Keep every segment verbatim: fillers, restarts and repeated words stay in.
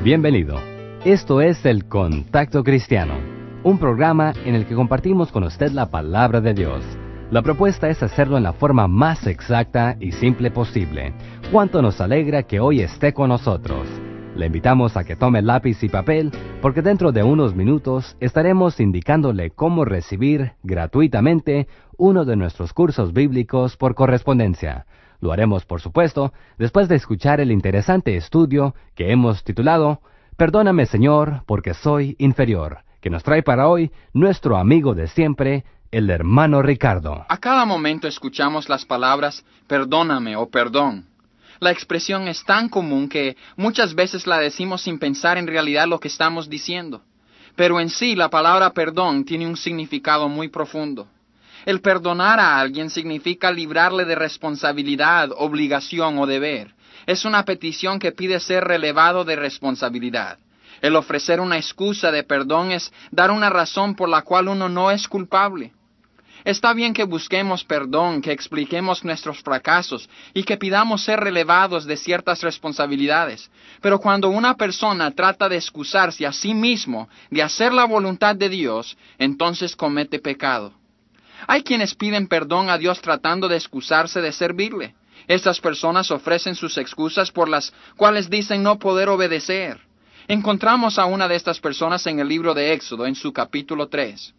Bienvenido. Esto es el Contacto Cristiano, un programa en el que compartimos con usted la palabra de Dios. La propuesta es hacerlo en la forma más exacta y simple posible. Cuánto nos alegra que hoy esté con nosotros. Le invitamos a que tome lápiz y papel, porque dentro de unos minutos estaremos indicándole cómo recibir gratuitamente uno de nuestros cursos bíblicos por correspondencia. Lo haremos, por supuesto, después de escuchar el interesante estudio que hemos titulado Perdóname, Señor, porque soy inferior, que nos trae para hoy nuestro amigo de siempre, el hermano Ricardo. A cada momento escuchamos las palabras perdóname o perdón. La expresión es tan común que muchas veces la decimos sin pensar en realidad lo que estamos diciendo. Pero en sí la palabra perdón tiene un significado muy profundo. El perdonar a alguien significa librarle de responsabilidad, obligación o deber. Es una petición que pide ser relevado de responsabilidad. El ofrecer una excusa de perdón es dar una razón por la cual uno no es culpable. Está bien que busquemos perdón, que expliquemos nuestros fracasos y que pidamos ser relevados de ciertas responsabilidades. Pero cuando una persona trata de excusarse a sí mismo de hacer la voluntad de Dios, entonces comete pecado. Hay quienes piden perdón a Dios tratando de excusarse de servirle. Estas personas ofrecen sus excusas por las cuales dicen no poder obedecer. Encontramos a una de estas personas en el libro de Éxodo, en su capítulo tres.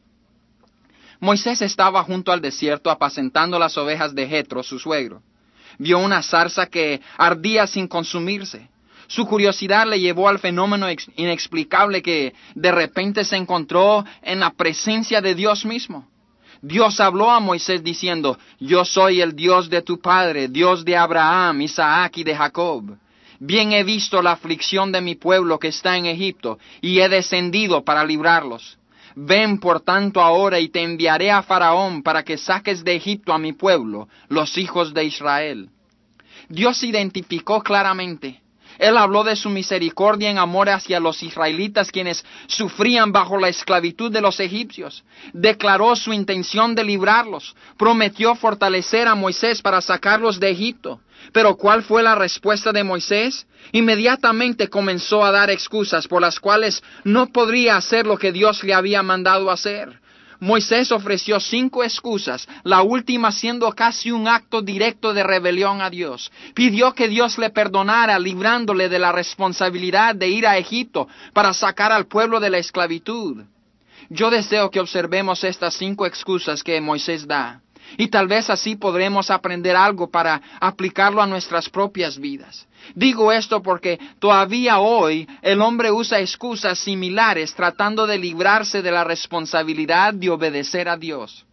Moisés estaba junto al desierto apacentando las ovejas de Jetro, su suegro. Vio una zarza que ardía sin consumirse. Su curiosidad le llevó al fenómeno inexplicable que de repente se encontró en la presencia de Dios mismo. Dios habló a Moisés diciendo, yo soy el Dios de tu padre, Dios de Abraham, Isaac y de Jacob. Bien he visto la aflicción de mi pueblo que está en Egipto, y he descendido para librarlos. Ven por tanto ahora y te enviaré a Faraón para que saques de Egipto a mi pueblo, los hijos de Israel. Dios identificó claramente. Él habló de su misericordia en amor hacia los israelitas quienes sufrían bajo la esclavitud de los egipcios. Declaró su intención de librarlos. Prometió fortalecer a Moisés para sacarlos de Egipto. Pero ¿cuál fue la respuesta de Moisés? Inmediatamente comenzó a dar excusas por las cuales no podría hacer lo que Dios le había mandado hacer. Moisés ofreció cinco excusas, la última siendo casi un acto directo de rebelión a Dios. Pidió que Dios le perdonara, librándole de la responsabilidad de ir a Egipto para sacar al pueblo de la esclavitud. Yo deseo que observemos estas cinco excusas que Moisés da, y tal vez así podremos aprender algo para aplicarlo a nuestras propias vidas. Digo esto porque todavía hoy el hombre usa excusas similares tratando de librarse de la responsabilidad de obedecer a Dios.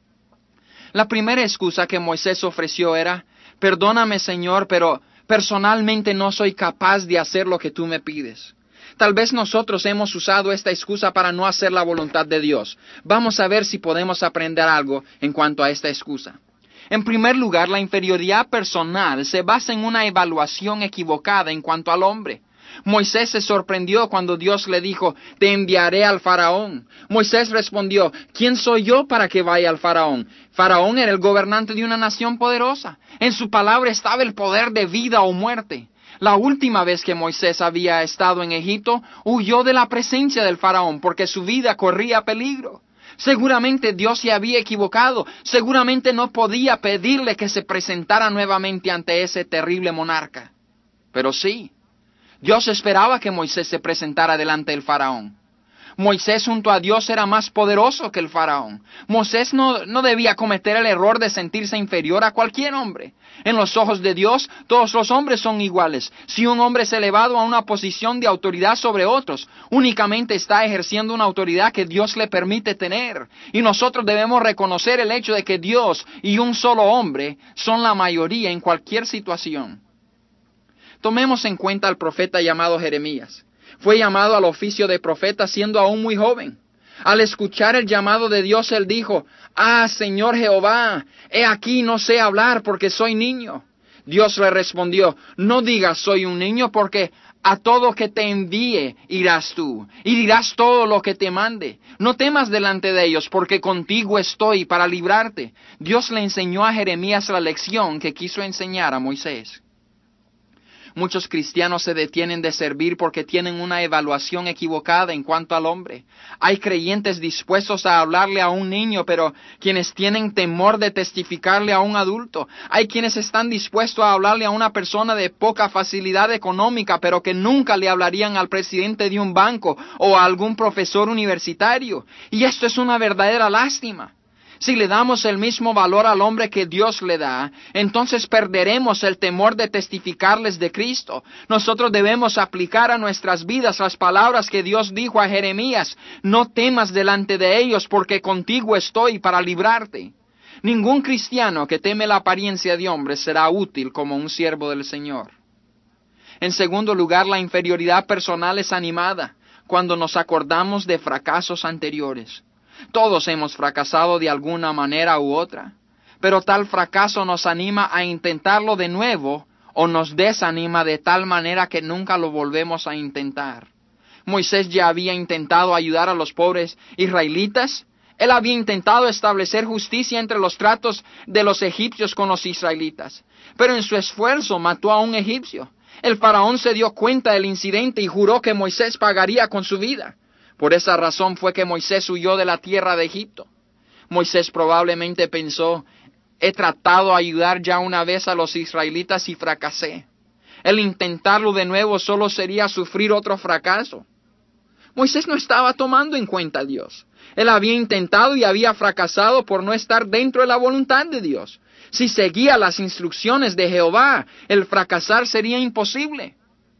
La primera excusa que Moisés ofreció era, perdóname Señor, pero personalmente no soy capaz de hacer lo que tú me pides. Tal vez nosotros hemos usado esta excusa para no hacer la voluntad de Dios. Vamos a ver si podemos aprender algo en cuanto a esta excusa. En primer lugar, la inferioridad personal se basa en una evaluación equivocada en cuanto al hombre. Moisés se sorprendió cuando Dios le dijo, te enviaré al faraón. Moisés respondió, ¿quién soy yo para que vaya al faraón? Faraón era el gobernante de una nación poderosa. En su palabra estaba el poder de vida o muerte. La última vez que Moisés había estado en Egipto, huyó de la presencia del faraón porque su vida corría peligro. Seguramente Dios se había equivocado. Seguramente no podía pedirle que se presentara nuevamente ante ese terrible monarca. Pero sí, Dios esperaba que Moisés se presentara delante del faraón. Moisés junto a Dios era más poderoso que el faraón. Moisés no, no debía cometer el error de sentirse inferior a cualquier hombre. En los ojos de Dios, todos los hombres son iguales. Si un hombre es elevado a una posición de autoridad sobre otros, únicamente está ejerciendo una autoridad que Dios le permite tener. Y nosotros debemos reconocer el hecho de que Dios y un solo hombre son la mayoría en cualquier situación. Tomemos en cuenta al profeta llamado Jeremías. Fue llamado al oficio de profeta siendo aún muy joven. Al escuchar el llamado de Dios, él dijo, ah, Señor Jehová, he aquí no sé hablar porque soy niño. Dios le respondió, no digas soy un niño porque a todo que te envíe irás tú, y dirás todo lo que te mande. No temas delante de ellos porque contigo estoy para librarte. Dios le enseñó a Jeremías la lección que quiso enseñar a Moisés. Muchos cristianos se detienen de servir porque tienen una evaluación equivocada en cuanto al hombre. Hay creyentes dispuestos a hablarle a un niño, pero quienes tienen temor de testificarle a un adulto. Hay quienes están dispuestos a hablarle a una persona de poca facilidad económica, pero que nunca le hablarían al presidente de un banco o a algún profesor universitario. Y esto es una verdadera lástima. Si le damos el mismo valor al hombre que Dios le da, entonces perderemos el temor de testificarles de Cristo. Nosotros debemos aplicar a nuestras vidas las palabras que Dios dijo a Jeremías: no temas delante de ellos, porque contigo estoy para librarte. Ningún cristiano que teme la apariencia de hombre será útil como un siervo del Señor. En segundo lugar, la inferioridad personal es animada cuando nos acordamos de fracasos anteriores. Todos hemos fracasado de alguna manera u otra, pero tal fracaso nos anima a intentarlo de nuevo o nos desanima de tal manera que nunca lo volvemos a intentar. Moisés ya había intentado ayudar a los pobres israelitas. Él había intentado establecer justicia entre los tratos de los egipcios con los israelitas, pero en su esfuerzo mató a un egipcio. El faraón se dio cuenta del incidente y juró que Moisés pagaría con su vida. Por esa razón fue que Moisés huyó de la tierra de Egipto. Moisés probablemente pensó: he tratado de ayudar ya una vez a los israelitas y fracasé. El intentarlo de nuevo solo sería sufrir otro fracaso. Moisés no estaba tomando en cuenta a Dios. Él había intentado y había fracasado por no estar dentro de la voluntad de Dios. Si seguía las instrucciones de Jehová, el fracasar sería imposible.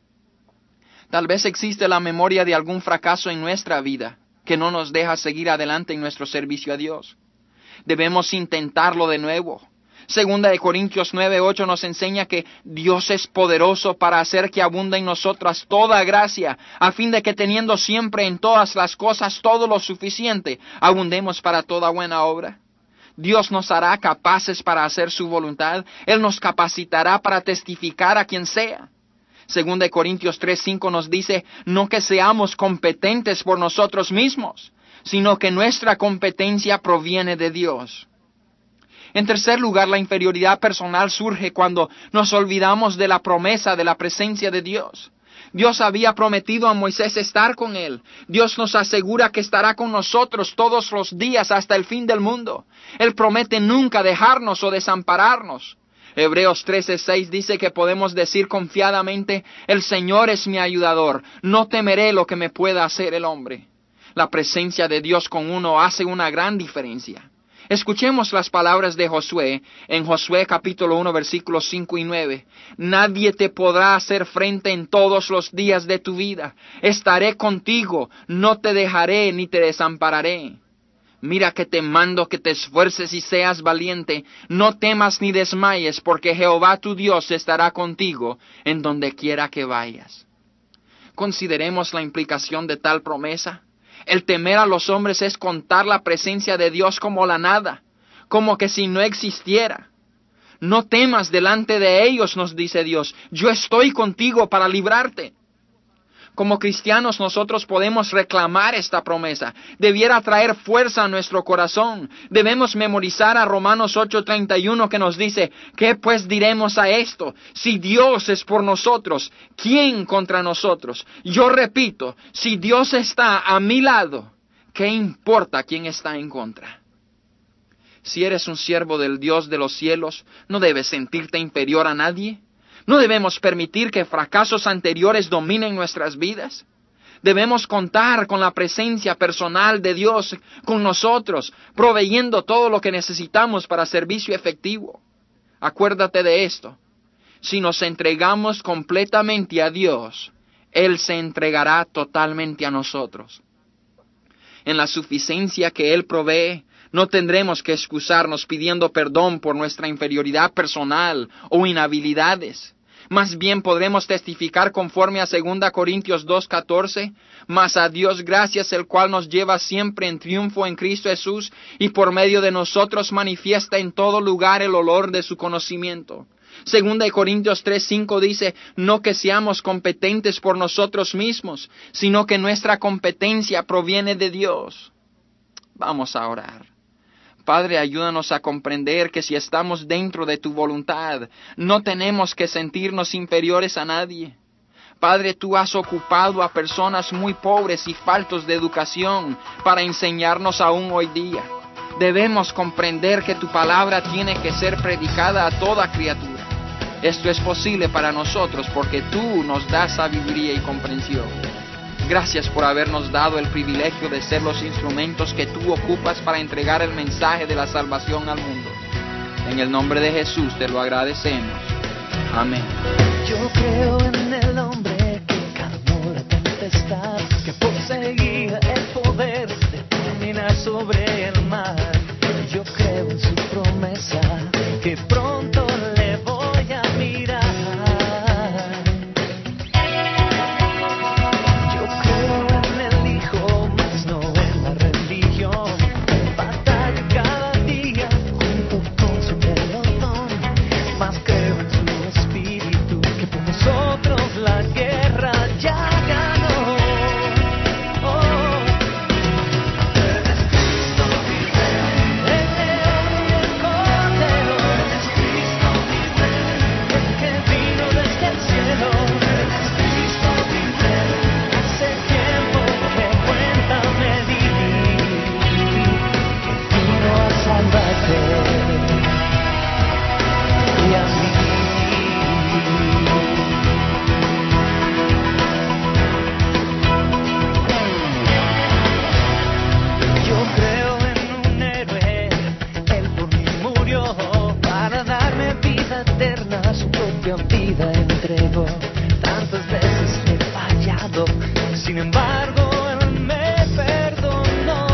Tal vez existe la memoria de algún fracaso en nuestra vida que no nos deja seguir adelante en nuestro servicio a Dios. Debemos intentarlo de nuevo. Segunda de Corintios nueve ocho nos enseña que Dios es poderoso para hacer que abunde en nosotras toda gracia, a fin de que teniendo siempre en todas las cosas todo lo suficiente, abundemos para toda buena obra. Dios nos hará capaces para hacer su voluntad. Él nos capacitará para testificar a quien sea. Segunda de Corintios tres cinco nos dice: no que seamos competentes por nosotros mismos, sino que nuestra competencia proviene de Dios. En tercer lugar, la inferioridad personal surge cuando nos olvidamos de la promesa de la presencia de Dios. Dios había prometido a Moisés estar con él. Dios nos asegura que estará con nosotros todos los días hasta el fin del mundo. Él promete nunca dejarnos o desampararnos. Hebreos trece seis dice que podemos decir confiadamente: el Señor es mi ayudador, no temeré lo que me pueda hacer el hombre. La presencia de Dios con uno hace una gran diferencia. Escuchemos las palabras de Josué en Josué capítulo uno versículos cinco y nueve. Nadie te podrá hacer frente en todos los días de tu vida. Estaré contigo, no te dejaré ni te desampararé. Mira que te mando que te esfuerces y seas valiente. No temas ni desmayes, porque Jehová tu Dios estará contigo en donde quiera que vayas. Consideremos la implicación de tal promesa. El temer a los hombres es contar la presencia de Dios como la nada, como que si no existiera. No temas delante de ellos, nos dice Dios. Yo estoy contigo para librarte. Como cristianos nosotros podemos reclamar esta promesa. Debiera traer fuerza a nuestro corazón. Debemos memorizar a Romanos ocho treinta y uno que nos dice: ¿qué pues diremos a esto? Si Dios es por nosotros, ¿quién contra nosotros? Yo repito, si Dios está a mi lado, ¿qué importa quién está en contra? Si eres un siervo del Dios de los cielos, ¿no debes sentirte inferior a nadie? ¿No debemos permitir que fracasos anteriores dominen nuestras vidas? Debemos contar con la presencia personal de Dios con nosotros, proveyendo todo lo que necesitamos para servicio efectivo. Acuérdate de esto: si nos entregamos completamente a Dios, Él se entregará totalmente a nosotros. En la suficiencia que Él provee, no tendremos que excusarnos pidiendo perdón por nuestra inferioridad personal o inhabilidades. Más bien podremos testificar conforme a segunda Corintios dos catorce, mas a Dios gracias, el cual nos lleva siempre en triunfo en Cristo Jesús, y por medio de nosotros manifiesta en todo lugar el olor de su conocimiento. Segunda Corintios tres cinco dice: no que seamos competentes por nosotros mismos, sino que nuestra competencia proviene de Dios. Vamos a orar. Padre, ayúdanos a comprender que si estamos dentro de tu voluntad, no tenemos que sentirnos inferiores a nadie. Padre, tú has ocupado a personas muy pobres y faltos de educación para enseñarnos aún hoy día. Debemos comprender que tu palabra tiene que ser predicada a toda criatura. Esto es posible para nosotros porque tú nos das sabiduría y comprensión. Gracias por habernos dado el privilegio de ser los instrumentos que tú ocupas para entregar el mensaje de la salvación al mundo. En el nombre de Jesús te lo agradecemos. Amén. Yo creo en el hombre que calmó la tempestad, que poseía el poder de caminar sobre el mar. Yo creo en su promesa, que pronto le voy a mirar. Yo creo en el Hijo, mas no en la religión. Batalla cada día junto con su pelotón, mas creo en su espíritu, que por nosotros la guerra ya ganó. Oh, eres Cristo mi Rey, el león y el cordero. Eres Cristo mi Rey, el que vino desde el cielo. Eres Cristo mi Rey, hace tiempo que cuenta me di, que vino a salvarte y a mí. Yo creo en un héroe, él por mí murió, para darme vida eterna, su propia vida entregó. Tantas veces he fallado, sin embargo él me perdonó.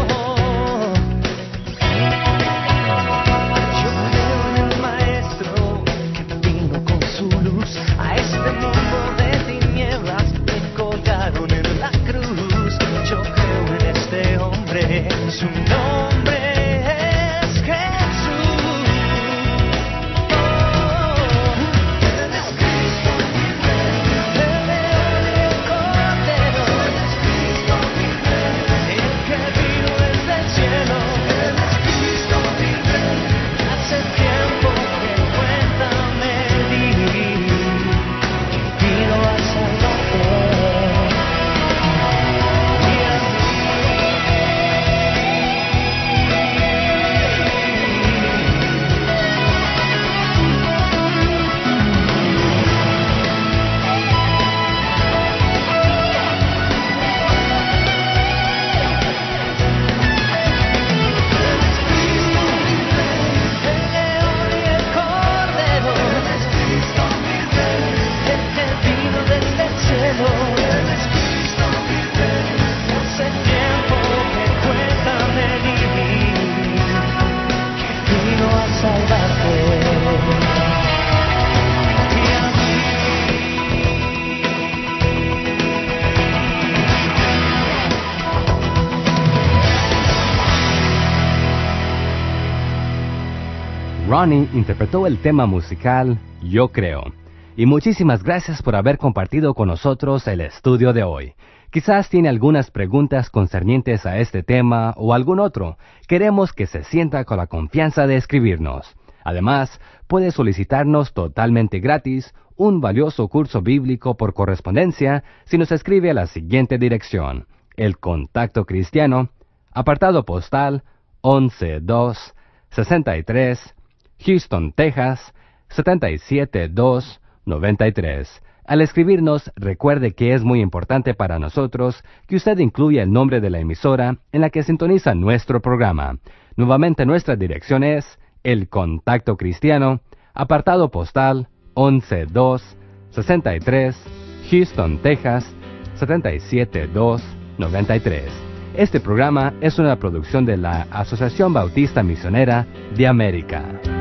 Yo creo en el Maestro, que vino con su luz a este mundo de tinieblas, me colgaron en la cruz. Yo creo en este hombre, su nombre es Jesús. Oh, eres Cristo mi Rey, el león y el cordero. Eres Cristo mi Rey, el que vino desde el cielo. Eres Cristo mi Rey, hace tiempo que cuenta me di, que vino a salvarte y a mí. El león y el cordero. Eres Cristo mi Rey, el que vino desde el cielo. Eres Cristo mi Rey, hace tiempo que cuenta me di, que vino a salvarte y a mí. Ronnie interpretó el tema musical Yo Creo. Y muchísimas gracias por haber compartido con nosotros el estudio de hoy. Quizás tiene algunas preguntas concernientes a este tema o algún otro. Queremos que se sienta con la confianza de escribirnos. Además, puede solicitarnos totalmente gratis un valioso curso bíblico por correspondencia si nos escribe a la siguiente dirección: El Contacto Cristiano, apartado postal once dos sesenta y tres, Houston, Texas setenta y siete dos noventa y tres. Al escribirnos, recuerde que es muy importante para nosotros que usted incluya el nombre de la emisora en la que sintoniza nuestro programa. Nuevamente nuestra dirección es El Contacto Cristiano, apartado postal once dos sesenta y tres, Houston, Texas setenta y siete dos noventa y tres. Este programa es una producción de la Asociación Bautista Misionera de América.